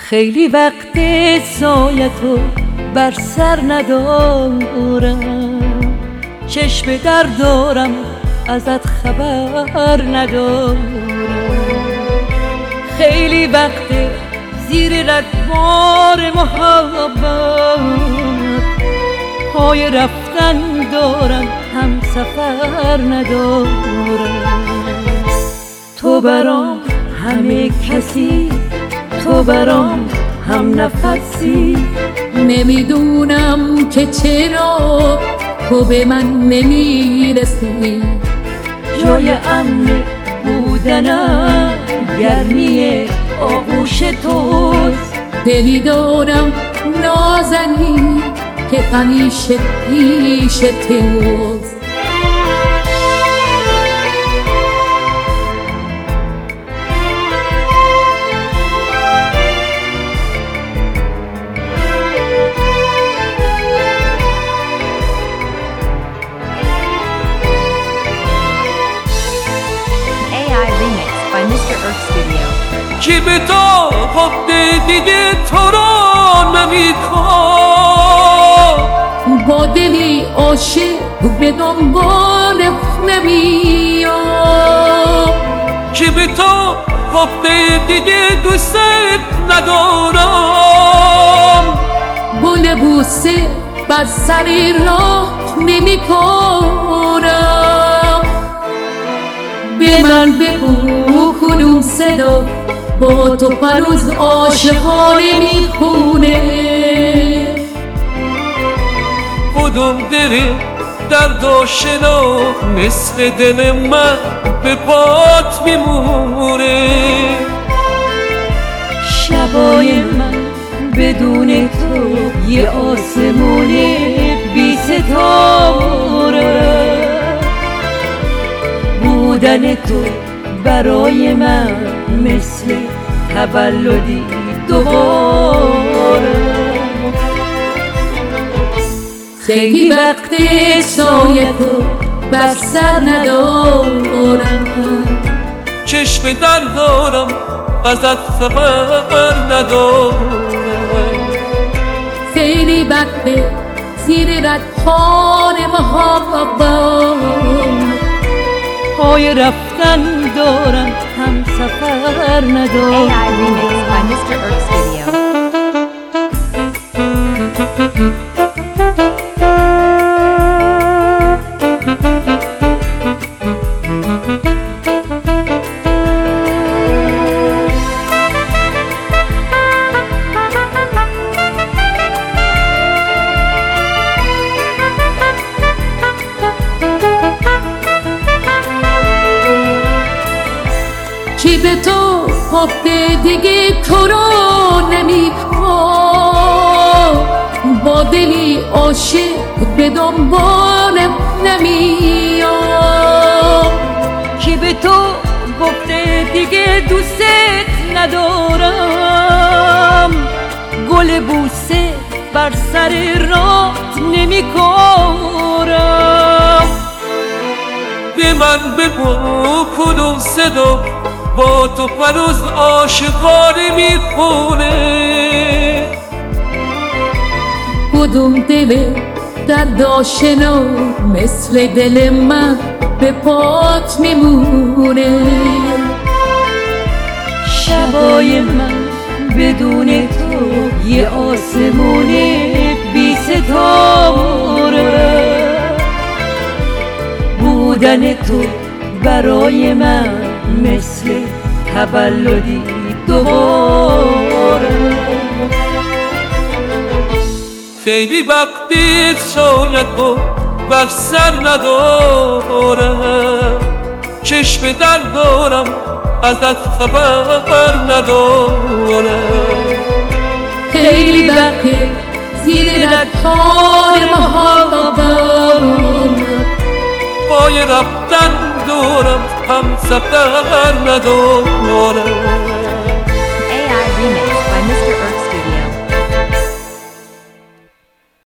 خیلی وقت سایتو بر سر ندارم، چشم در دارم ازت خبر ندارم. خیلی وقت زیر رگبار محبت پای رفتن دارم، هم سفر ندارم. تو برام همه کسی، تو برام هم نفسی. نمیدونم که چرا تو به من نمیرسی. جای امن بودنم گرمی آغوش توست. دلی دارم نازنی که همیشه پیش توست. کی به تو حد دیگه تو رو نمی‌کنه، با دلی عاشق به دنبال نمیام. کی به تو حد دیگه دوست ندارم، گل بوسه بر سر راه نمی‌کنم. به من بگو کدوم صدا با تو هنوز عاشقانه میخونه. کدوم دل درد آشنا مثل دل من به پات میمونه. شبای من بدون تو یه آسمون بی ستاره. بودن تو برای من مثل تولدی دوباره. خیلی وقت سایه تو بر سر ندارم، چشم در دارم ازت خبر ندارم. خیلی وقت زیر ردپان محبت پای رفتن دارم، هم سفر ندارم. AI Remix by Mr. Earth Studio. کی به تو حب دیگه تو رو نمیخواد، با دلی عاشق به دنبالم نمیاد. کی به تو گفته دیگه دوست ندارم، گل بوسه بر سر رات نمی‌کنم. به من بگو کدوم صدا با تو هنوز عاشقانه میخونه. کدوم دل درد آشنا مثل دل من به پات میمونه. شبای من بدون تو یه آسمون بی ستاره. بودن تو برای من مثل تولدی دوباره. خیلی وقتی شاید تو بر سر ندارم، چشم در دارم ازت خبر ندارم. خیلی وقت زیر ردپان محبت پای رفتن دارم، هم سفر ندارم. AI Remix by Mr.